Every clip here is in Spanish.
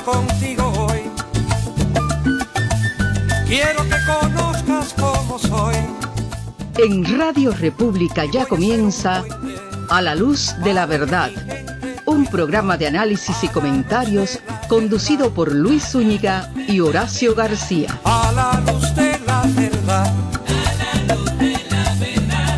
contigo hoy. Quiero que conozcas cómo soy. En Radio República ya comienza A la Luz de la Verdad, un programa de análisis y comentarios conducido por Luis Zúñiga y Horacio García. A la luz de la verdad. A la luz de la verdad.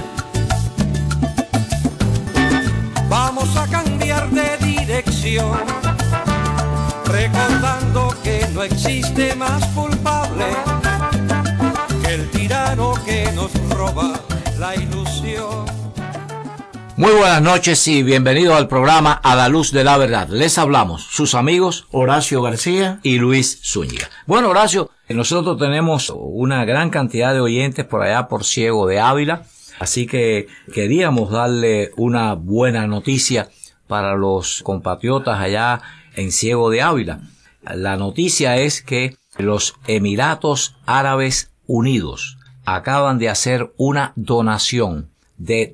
Vamos a cambiar de dirección, recordando que no existe más culpable que el tirano que nos roba la ilusión. Muy buenas noches y bienvenidos al programa A la Luz de la Verdad. Les hablamos sus amigos Horacio García y Luis Zúñiga. Bueno, Horacio, nosotros tenemos una gran cantidad de oyentes por allá por Ciego de Ávila, así que queríamos darle una buena noticia para los compatriotas allá en Ciego de Ávila. La noticia es que los Emiratos Árabes Unidos acaban de hacer una donación de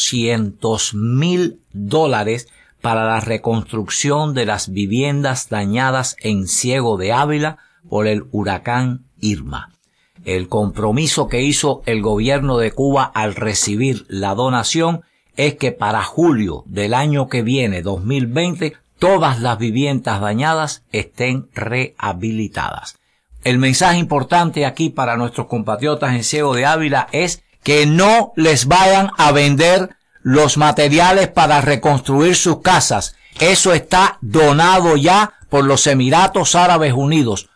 $200,000 para la reconstrucción de las viviendas dañadas en Ciego de Ávila por el huracán Irma. El compromiso que hizo el gobierno de Cuba al recibir la donación es que para julio del año que viene, 2020, todas las viviendas dañadas estén rehabilitadas. El mensaje importante aquí para nuestros compatriotas en Ciego de Ávila es que no les vayan a vender los materiales para reconstruir sus casas. Eso está donado ya por los Emiratos Árabes Unidos.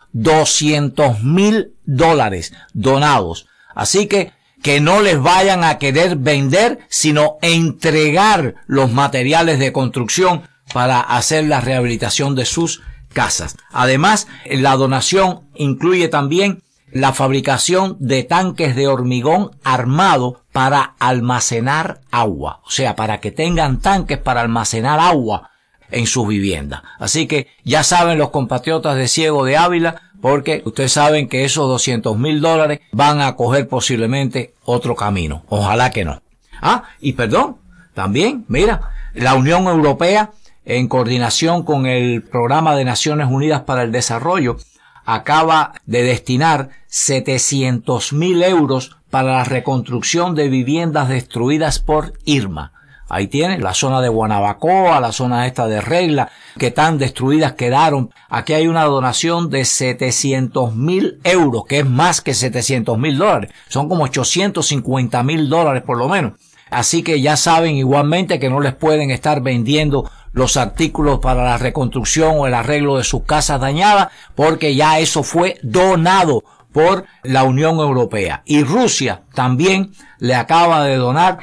$200,000 donados. Así que no les vayan a querer vender, sino entregar los materiales de construcción para hacer la rehabilitación de sus casas. Además, la donación incluye también la fabricación de tanques de hormigón armado para almacenar agua, o sea, para que tengan tanques para almacenar agua en sus viviendas. Así que ya saben los compatriotas de Ciego de Ávila, porque ustedes saben que esos $200,000 van a coger posiblemente otro camino. Ojalá que no. Y perdón, también, mira, la Unión Europea, en coordinación con el Programa de Naciones Unidas para el Desarrollo, acaba de destinar 700,000 euros para la reconstrucción de viviendas destruidas por Irma. Ahí tienen la zona de Guanabacoa, la zona esta de Regla, que tan destruidas quedaron. Aquí hay una donación de 700,000 euros, que es más que $700,000. Son como $850,000 por lo menos. Así que ya saben igualmente que no les pueden estar vendiendo los artículos para la reconstrucción o el arreglo de sus casas dañadas, porque ya eso fue donado por la Unión Europea. Y Rusia también le acaba de donar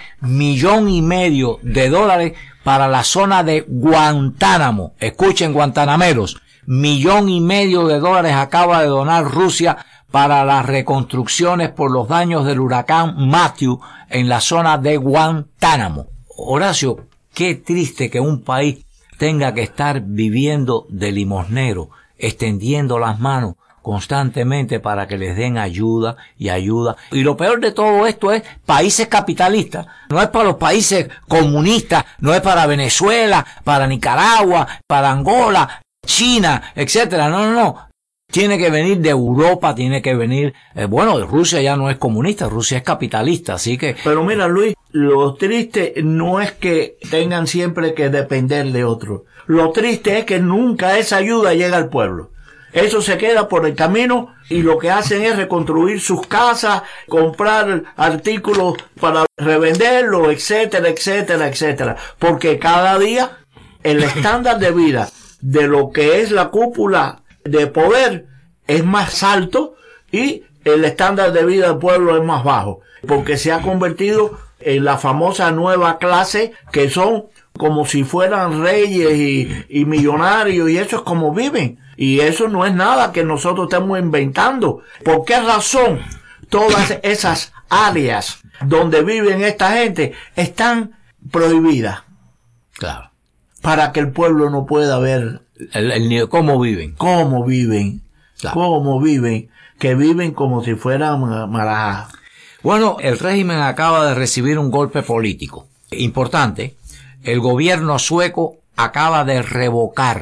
$1,500,000 para la zona de Guantánamo. Escuchen, guantanameros, $1,500,000 acaba de donar Rusia para las reconstrucciones por los daños del huracán Matthew en la zona de Guantánamo. Horacio, qué triste que un país tenga que estar viviendo de limosnero, extendiendo las manos constantemente para que les den ayuda y ayuda. Y lo peor de todo esto es países capitalistas. No es para los países comunistas, no es para Venezuela, para Nicaragua, para Angola, China, etcétera. No. Tiene que venir de Europa, tiene que venir, Rusia ya no es comunista, Rusia es capitalista, así que... Pero mira, Luis, lo triste no es que tengan siempre que depender de otros. Lo triste es que nunca esa ayuda llega al pueblo. Eso se queda por el camino y lo que hacen es reconstruir sus casas, comprar artículos para revenderlos, etcétera, etcétera, etcétera. Porque cada día el estándar de vida de lo que es la cúpula de poder es más alto y el estándar de vida del pueblo es más bajo, porque se ha convertido en la famosa nueva clase, que son como si fueran reyes y millonarios, y eso es como viven, y eso no es nada que nosotros estemos inventando. ¿Por qué razón todas esas áreas donde viven esta gente están prohibidas? Claro. Para que el pueblo no pueda ver cómo viven. Cómo viven. Claro. Cómo viven. Que viven como si fueran marajas. Bueno, el régimen acaba de recibir un golpe político importante. El gobierno sueco acaba de revocar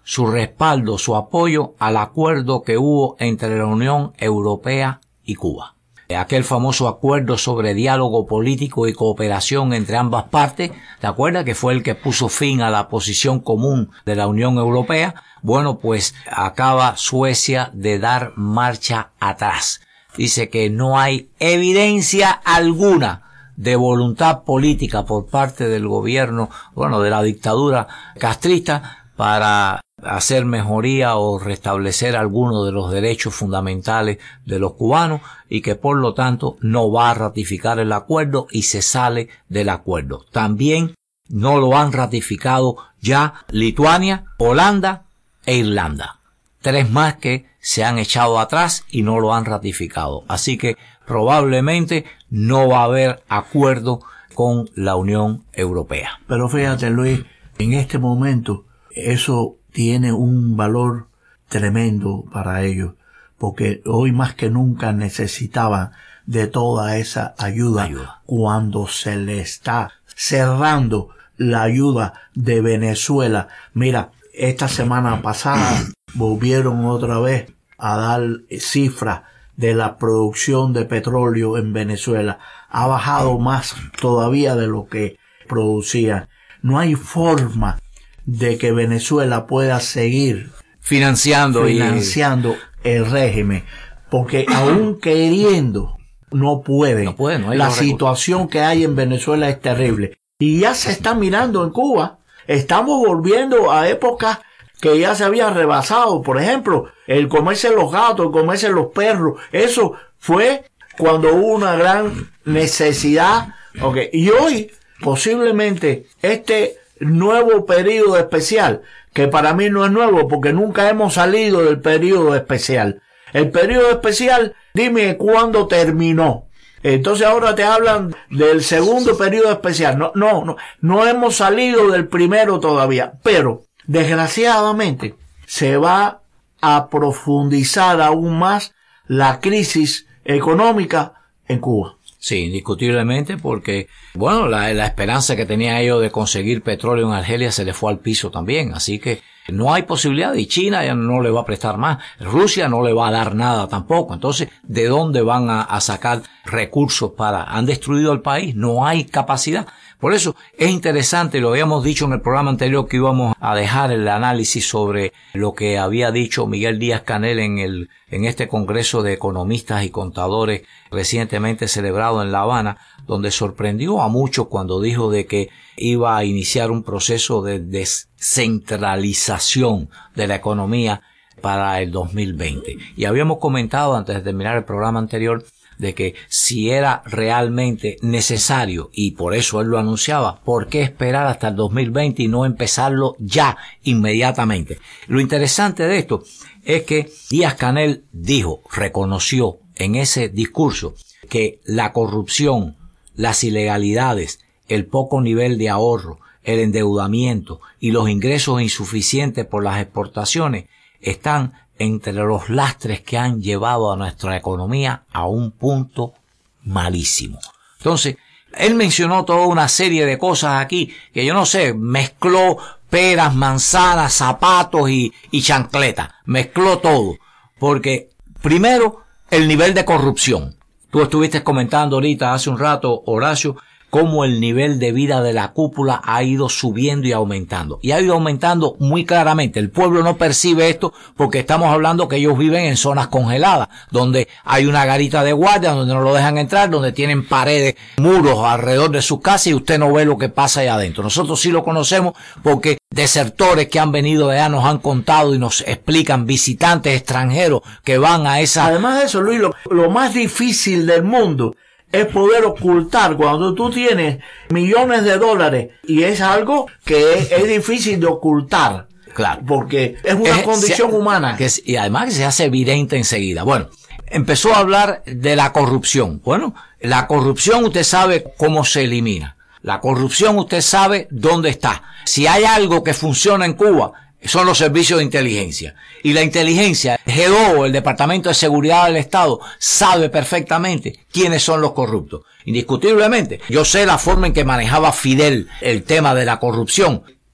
su respaldo, su apoyo al acuerdo que hubo entre la Unión Europea y Cuba. Aquel famoso acuerdo sobre diálogo político y cooperación entre ambas partes, ¿te acuerdas? Que fue el que puso fin a la posición común de la Unión Europea. Bueno, pues acaba Suecia de dar marcha atrás. Dice que no hay evidencia alguna de voluntad política por parte del gobierno, bueno, de la dictadura castrista para hacer mejoría o restablecer algunos de los derechos fundamentales de los cubanos y que por lo tanto no va a ratificar el acuerdo y se sale del acuerdo. También no lo han ratificado ya Lituania, Holanda e Irlanda. 3 más que se han echado atrás y no lo han ratificado. Así que probablemente no va a haber acuerdo con la Unión Europea. Pero fíjate, Luis, en este momento eso tiene un valor tremendo para ellos, porque hoy más que nunca necesitaban de toda esa ayuda. Cuando se le está cerrando la ayuda de Venezuela. Mira, esta semana pasada volvieron otra vez a dar cifras de la producción de petróleo en Venezuela. Ha bajado más todavía de lo que producían. No hay forma de que Venezuela pueda seguir financiando el régimen, porque aún queriendo no puede. No hay la situación que hay en Venezuela es terrible y ya se está mirando en Cuba. Estamos volviendo a épocas que ya se habían rebasado. Por ejemplo, el comerse los gatos, el comerse los perros, eso fue cuando hubo una gran necesidad. Y hoy posiblemente este nuevo periodo especial, que para mí no es nuevo porque nunca hemos salido del periodo especial. El periodo especial, dime cuándo terminó. Entonces ahora te hablan del segundo periodo especial. No hemos salido del primero todavía, pero desgraciadamente se va a profundizar aún más la crisis económica en Cuba. Sí, indiscutiblemente, porque, bueno, la esperanza que tenía ellos de conseguir petróleo en Argelia se les fue al piso también, así que no hay posibilidad, y China ya no le va a prestar más, Rusia no le va a dar nada tampoco. Entonces, ¿de dónde van a sacar recursos han destruido el país? No hay capacidad. Por eso es interesante, lo habíamos dicho en el programa anterior, que íbamos a dejar el análisis sobre lo que había dicho Miguel Díaz-Canel en este Congreso de Economistas y Contadores recientemente celebrado en La Habana, donde sorprendió a muchos cuando dijo de que iba a iniciar un proceso de descentralización de la economía para el 2020. Y habíamos comentado antes de terminar el programa anterior de que si era realmente necesario, y por eso él lo anunciaba, ¿por qué esperar hasta el 2020 y no empezarlo ya, inmediatamente? Lo interesante de esto es que Díaz-Canel reconoció en ese discurso que la corrupción, las ilegalidades, el poco nivel de ahorro, el endeudamiento y los ingresos insuficientes por las exportaciones están entre los lastres que han llevado a nuestra economía a un punto malísimo. Entonces, él mencionó toda una serie de cosas aquí que yo no sé, mezcló peras, manzanas, zapatos y chancletas, mezcló todo, porque primero el nivel de corrupción. Tú estuviste comentando ahorita hace un rato, Horacio, cómo el nivel de vida de la cúpula ha ido subiendo y aumentando. Y ha ido aumentando muy claramente. El pueblo no percibe esto porque estamos hablando que ellos viven en zonas congeladas, donde hay una garita de guardia, donde no lo dejan entrar, donde tienen paredes, muros alrededor de sus casas y usted no ve lo que pasa allá adentro. Nosotros sí lo conocemos porque desertores que han venido de allá nos han contado y nos explican, visitantes extranjeros que van a esa... Además de eso, Luis, lo más difícil del mundo es poder ocultar cuando tú tienes millones de dólares, y es algo que es difícil de ocultar. Claro. Porque es una condición humana. Y además que se hace evidente enseguida. Bueno, empezó a hablar de la corrupción. Bueno, la corrupción usted sabe cómo se elimina. La corrupción usted sabe dónde está. Si hay algo que funciona en Cuba, son los servicios de inteligencia. Y la inteligencia, G2, el Departamento de Seguridad del Estado, sabe perfectamente quiénes son los corruptos. Indiscutiblemente. Yo sé la forma en que manejaba Fidel el tema de la corrupción.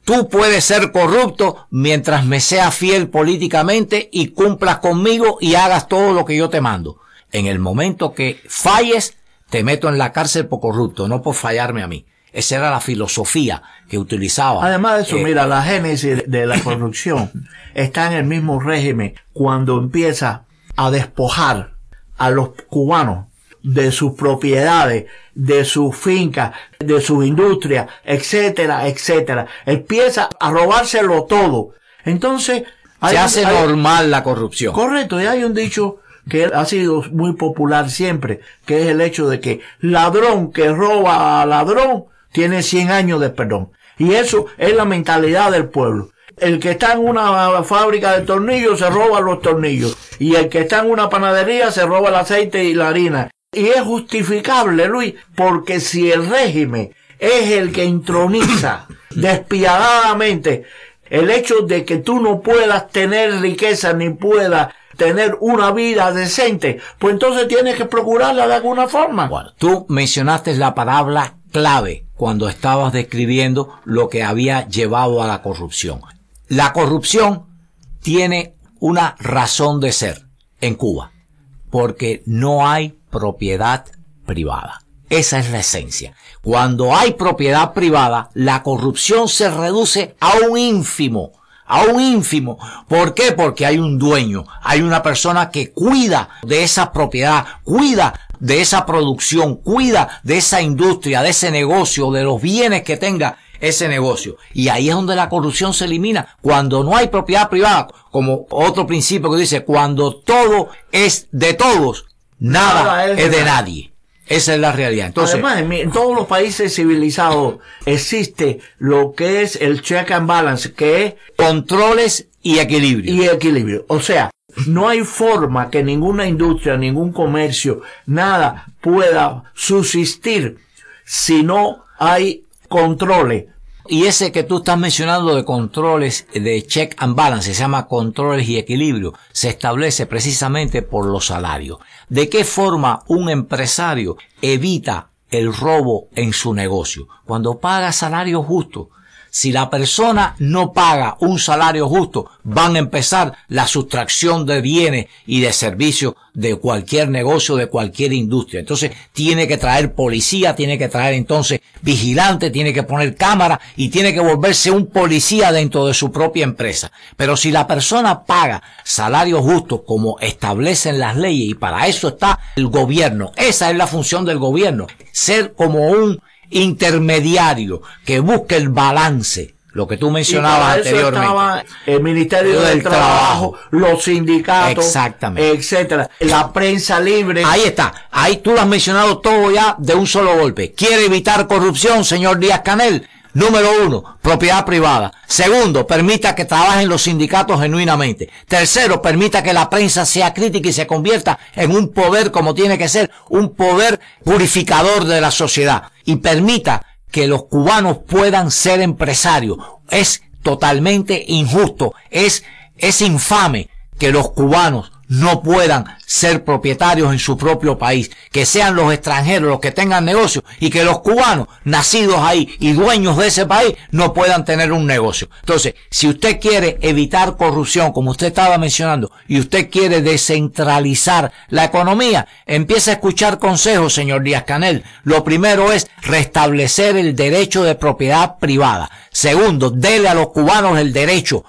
Tú puedes ser corrupto mientras me seas fiel políticamente y cumplas conmigo y hagas todo lo que yo te mando. En el momento que falles, te meto en la cárcel por corrupto, no por fallarme a mí. Esa era la filosofía que utilizaba. Además de eso, mira, la génesis de la corrupción está en el mismo régimen cuando empieza a despojar a los cubanos de sus propiedades, de sus fincas, de sus industrias, etcétera, etcétera. Empieza a robárselo todo. Entonces, se hace normal la corrupción. Correcto, y hay un dicho que ha sido muy popular siempre, que es el hecho de que ladrón que roba a ladrón tiene 100 años de perdón. Y eso es la mentalidad del pueblo. El que está en una fábrica de tornillos se roba los tornillos. Y el que está en una panadería se roba el aceite y la harina. Y es justificable, Luis, porque si el régimen es el que introniza despiadadamente el hecho de que tú no puedas tener riqueza ni puedas tener una vida decente, pues entonces tienes que procurarla de alguna forma. Bueno, tú mencionaste la palabra clave cuando estabas describiendo lo que había llevado a la corrupción. La corrupción tiene una razón de ser en Cuba, porque no hay propiedad privada. Esa es la esencia. Cuando hay propiedad privada, la corrupción se reduce a un ínfimo. ¿Por qué? Porque hay un dueño, hay una persona que cuida de esa propiedad, cuida de esa producción, cuida de esa industria, de ese negocio, de los bienes que tenga ese negocio. Y ahí es donde la corrupción se elimina. Cuando no hay propiedad privada, como otro principio que dice, cuando todo es de todos, nada es de nadie. Esa es la realidad. Entonces, además, en todos los países civilizados existe lo que es el check and balance, que es controles y equilibrio. O sea, no hay forma que ninguna industria, ningún comercio, nada pueda subsistir si no hay controles. Y ese que tú estás mencionando de controles, de check and balance, se llama controles y equilibrio, se establece precisamente por los salarios. ¿De qué forma un empresario evita el robo en su negocio? Cuando paga salario justo. Si la persona no paga un salario justo, van a empezar la sustracción de bienes y de servicios de cualquier negocio, de cualquier industria. Entonces, tiene que traer policía, tiene que traer entonces vigilante, tiene que poner cámara y tiene que volverse un policía dentro de su propia empresa. Pero si la persona paga salario justo como establecen las leyes, y para eso está el gobierno, esa es la función del gobierno, ser como un intermediario que busque el balance, lo que tú mencionabas anteriormente. Estaba el Ministerio del Trabajo, los sindicatos, exactamente, etcétera, la prensa libre. Ahí está, ahí tú lo has mencionado todo ya de un solo golpe. ¿Quiere evitar corrupción, señor Díaz-Canel? Número 1, propiedad privada. Segundo, permita que trabajen los sindicatos genuinamente. Tercero, permita que la prensa sea crítica y se convierta en un poder como tiene que ser, un poder purificador de la sociedad. Y permita que los cubanos puedan ser empresarios. Es totalmente injusto, es infame que los cubanos no puedan ser propietarios en su propio país, que sean los extranjeros los que tengan negocios y que los cubanos nacidos ahí y dueños de ese país no puedan tener un negocio. Entonces, si usted quiere evitar corrupción, como usted estaba mencionando, y usted quiere descentralizar la economía, empiece a escuchar consejos, señor Díaz-Canel. Lo primero es restablecer el derecho de propiedad privada. Segundo, dele a los cubanos el derecho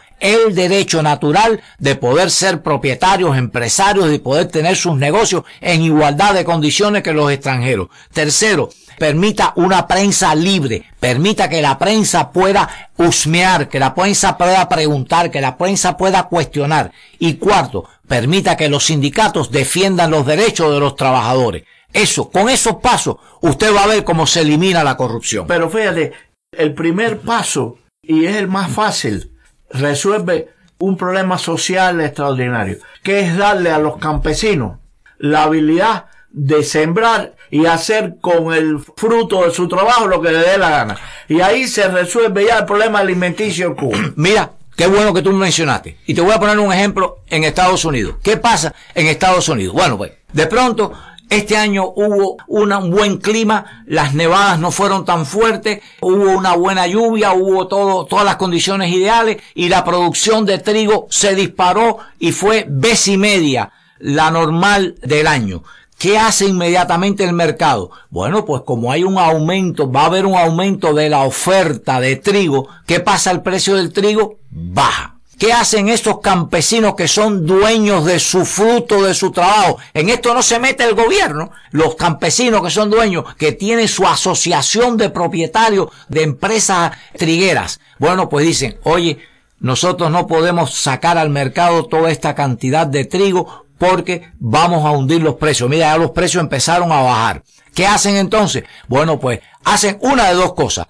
natural de poder ser propietarios, empresarios, de poder tener sus negocios en igualdad de condiciones que los extranjeros. Tercero, permita una prensa libre, permita que la prensa pueda husmear, que la prensa pueda preguntar, que la prensa pueda cuestionar. Y cuarto, permita que los sindicatos defiendan los derechos de los trabajadores. Con esos pasos, usted va a ver cómo se elimina la corrupción. Pero fíjate, el primer paso, y es el más fácil, resuelve un problema social extraordinario, que es darle a los campesinos la habilidad de sembrar y hacer con el fruto de su trabajo lo que le dé la gana. Y ahí se resuelve ya el problema alimenticio en Cuba. Mira, qué bueno que tú me mencionaste. Y te voy a poner un ejemplo en Estados Unidos. ¿Qué pasa en Estados Unidos? Bueno, pues, de pronto, Este año hubo un buen clima, las nevadas no fueron tan fuertes, hubo una buena lluvia, hubo todas las condiciones ideales y la producción de trigo se disparó y fue vez y media la normal del año. ¿Qué hace inmediatamente el mercado? Bueno, pues como hay un aumento, va a haber un aumento de la oferta de trigo, ¿qué pasa? El precio del trigo baja. ¿Qué hacen estos campesinos que son dueños de su fruto, de su trabajo? En esto no se mete el gobierno. Los campesinos que son dueños, que tienen su asociación de propietarios de empresas trigueras. Bueno, pues dicen, oye, nosotros no podemos sacar al mercado toda esta cantidad de trigo porque vamos a hundir los precios. Mira, ya los precios empezaron a bajar. ¿Qué hacen entonces? Bueno, pues hacen una de dos cosas.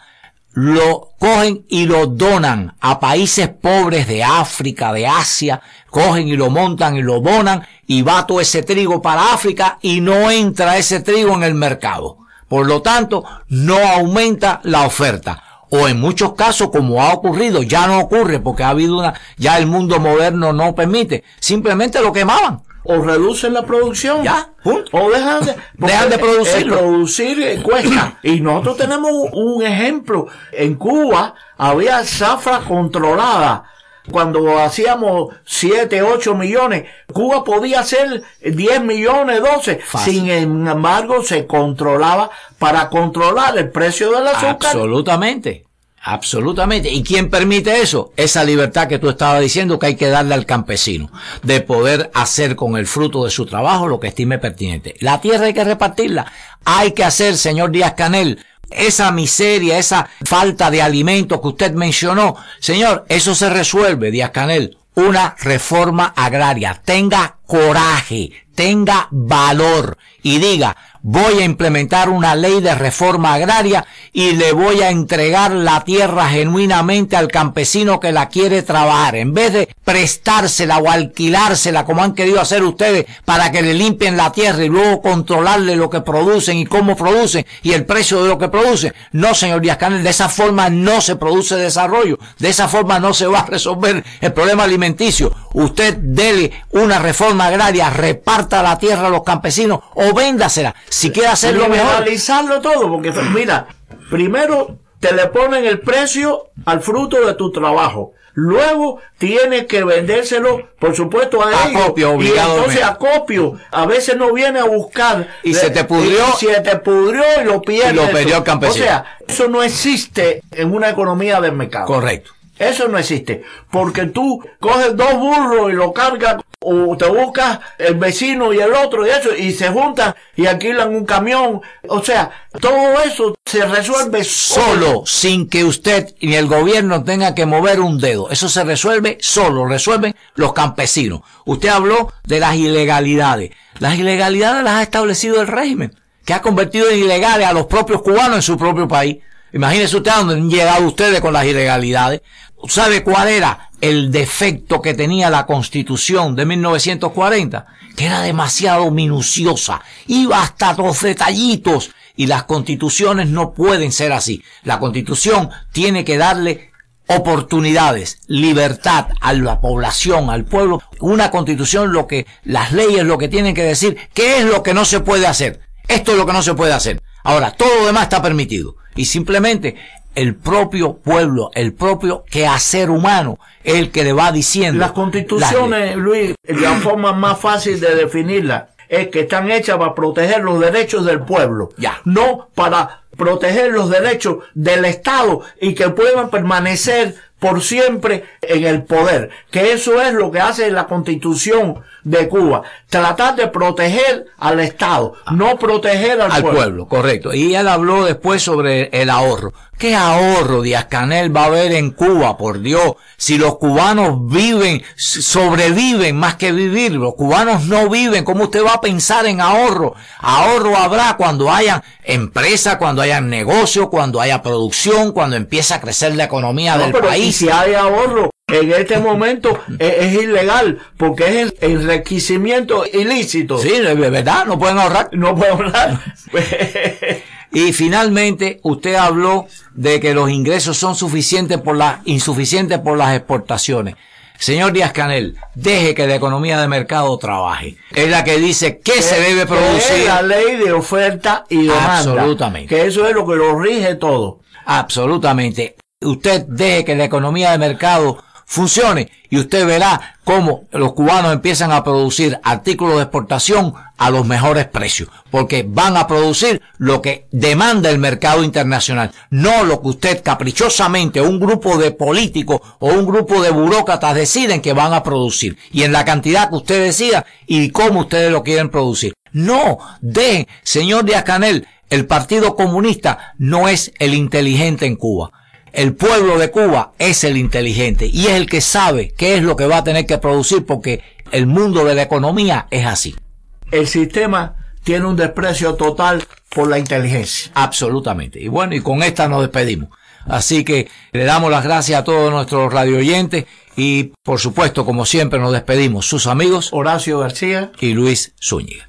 Lo cogen y lo donan a países pobres de África, de Asia, cogen y lo montan y lo donan y va todo ese trigo para África y no entra ese trigo en el mercado. Por lo tanto, no aumenta la oferta. O en muchos casos, como ha ocurrido, ya no ocurre porque ha habido ya el mundo moderno no permite, simplemente lo quemaban. O reducen la producción. Ya, punto. O dejan de producirlo. Producir cuesta. Y nosotros tenemos un ejemplo. En Cuba había zafra controlada. Cuando hacíamos 7, 8 millones, Cuba podía hacer 10 millones, 12. Fácil. Sin embargo, se controlaba para controlar el precio del azúcar. Absolutamente. Absolutamente. ¿Y quién permite eso? Esa libertad que tú estabas diciendo que hay que darle al campesino, de poder hacer con el fruto de su trabajo lo que estime pertinente. La tierra hay que repartirla. Hay que hacer, señor Díaz-Canel, esa miseria, esa falta de alimentos que usted mencionó. Señor, eso se resuelve, Díaz-Canel. Una reforma agraria. Tenga coraje, tenga valor y diga, voy a implementar una ley de reforma agraria y le voy a entregar la tierra genuinamente al campesino que la quiere trabajar, en vez de prestársela o alquilársela como han querido hacer ustedes para que le limpien la tierra y luego controlarle lo que producen y cómo producen y el precio de lo que producen. No, señor Díaz-Canel, de esa forma no se produce desarrollo, de esa forma no se va a resolver el problema alimenticio. Usted dele una reforma agraria, reparta la tierra a los campesinos o véndasela. Si quiere hacerlo mejor. Analizarlo todo, porque mira, primero te le ponen el precio al fruto de tu trabajo. Luego tienes que vendérselo, por supuesto, a ellos. Acopio, obligado. Y entonces acopio. A veces no viene a buscar. Y se te pudrió. Y se te pudrió y lo pierdes. Y lo perdió el campesino. O sea, eso no existe en una economía del mercado. Correcto. Eso no existe. Porque tú coges 2 burros y lo cargas, o te buscas el vecino y el otro y eso, y se juntan y alquilan un camión. O sea, todo eso se resuelve solo, sin que usted ni el gobierno tenga que mover un dedo. Eso se resuelve solo, resuelven los campesinos. Usted habló de las ilegalidades. Las ilegalidades las ha establecido el régimen, que ha convertido en ilegales a los propios cubanos en su propio país. Imagínese usted a dónde han llegado ustedes con las ilegalidades. ¿Sabe cuál era el defecto que tenía la Constitución de 1940? Que era demasiado minuciosa. Iba hasta los detallitos. Y las constituciones no pueden ser así. La Constitución tiene que darle oportunidades, libertad a la población, al pueblo. Una Constitución, las leyes lo que tienen que decir, ¿qué es lo que no se puede hacer? Esto es lo que no se puede hacer. Ahora, todo lo demás está permitido. Y simplemente el propio pueblo, el propio quehacer humano, es el que le va diciendo. Las constituciones, Luis, la forma más fácil de definirlas es que están hechas para proteger los derechos del pueblo. Ya. No para proteger los derechos del Estado y que puedan permanecer por siempre en el poder. Que eso es lo que hace la Constitución de Cuba. Tratar de proteger al Estado, no proteger al pueblo. Correcto. Y él habló después sobre el ahorro. ¿Qué ahorro, Díaz-Canel, va a haber en Cuba? Por Dios, si los cubanos sobreviven más que vivir, los cubanos no viven, ¿cómo usted va a pensar en ahorro? Ahorro habrá cuando haya empresa, cuando haya negocio, cuando haya producción, cuando empieza a crecer la economía del país. Y si hay ahorro, en este momento es ilegal, porque es el enriquecimiento ilícito. Sí, de verdad, no pueden ahorrar. No pueden ahorrar. Y finalmente, usted habló de que los ingresos son insuficientes por las exportaciones. Señor Díaz-Canel, deje que la economía de mercado trabaje. Es la que dice qué se debe producir. Es la ley de oferta y demanda. Absolutamente. Que eso es lo que lo rige todo. Absolutamente. Usted deje que la economía de mercado funcione y usted verá cómo los cubanos empiezan a producir artículos de exportación a los mejores precios, porque van a producir lo que demanda el mercado internacional, no lo que usted caprichosamente, un grupo de políticos o un grupo de burócratas deciden que van a producir, y en la cantidad que usted decida y cómo ustedes lo quieren producir. No, dejen, señor Díaz-Canel, el Partido Comunista no es el inteligente en Cuba. El pueblo de Cuba es el inteligente y es el que sabe qué es lo que va a tener que producir, porque el mundo de la economía es así. El sistema tiene un desprecio total por la inteligencia. Absolutamente. Y bueno, y con esta nos despedimos. Así que le damos las gracias a todos nuestros radioyentes y, por supuesto, como siempre, nos despedimos sus amigos Horacio García y Luis Zúñiga.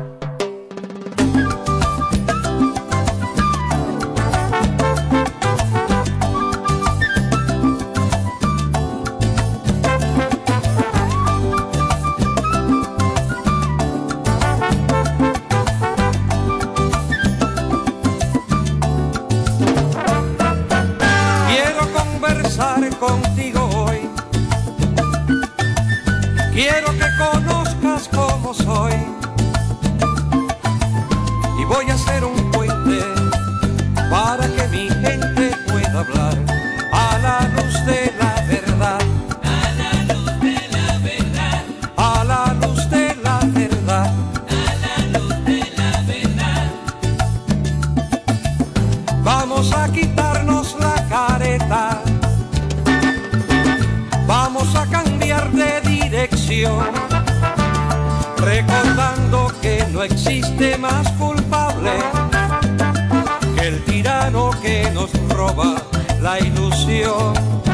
Contigo hoy quiero que conozcas cómo soy y voy a hacer un puente para que mi gente pueda hablar a la luz de la verdad, A la luz de la verdad, a la luz de la verdad, a la luz de la verdad. vamos a quitarnos la careta, vamos a cambiar de dirección, recordando que no existe más culpable que el tirano que nos roba la ilusión.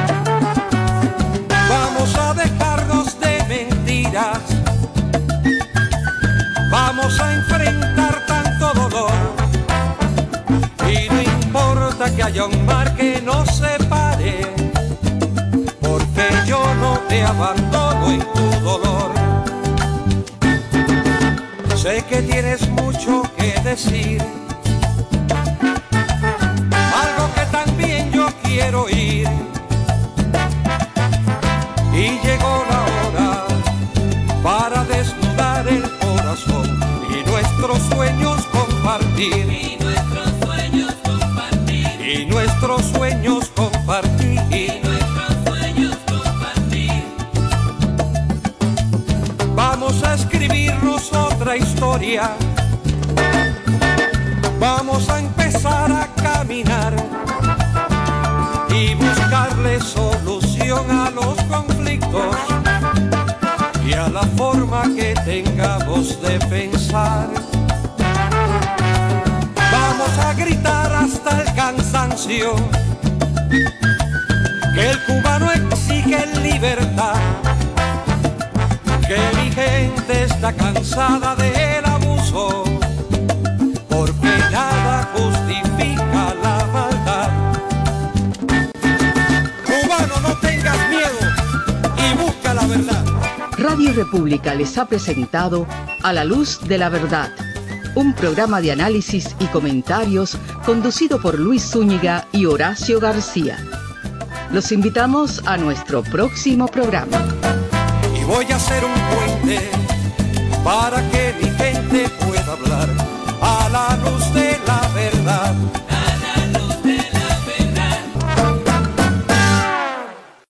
Vamos a dejarnos de mentiras, vamos a enfrentar tanto dolor, y no importa que haya un mar que nos separe, porque yo no te abandono en tu dolor. Sé que tienes mucho que decir, algo que también yo quiero oír, y llegó la hora para desnudar el corazón y nuestros sueños compartir, Y nuestros sueños compartir, y nuestros sueños compartir. y nuestros sueños compartir. Vamos a escribirnos otra historia, vamos a empezar a caminar y buscarle solución a los conflictos y a la forma que tengamos de pensar. Vamos a gritar hasta el cansancio que el cubano exige libertad, que mi gente está cansada del abuso, porque nada justifica la maldad. Cubano, no tengas miedo y busca la verdad. Radio República les ha presentado A la Luz de la Verdad, un programa de análisis y comentarios conducido por Luis Zúñiga y Horacio García. Los invitamos a nuestro próximo programa. Y voy a hacer un puente para que mi gente pueda hablar a la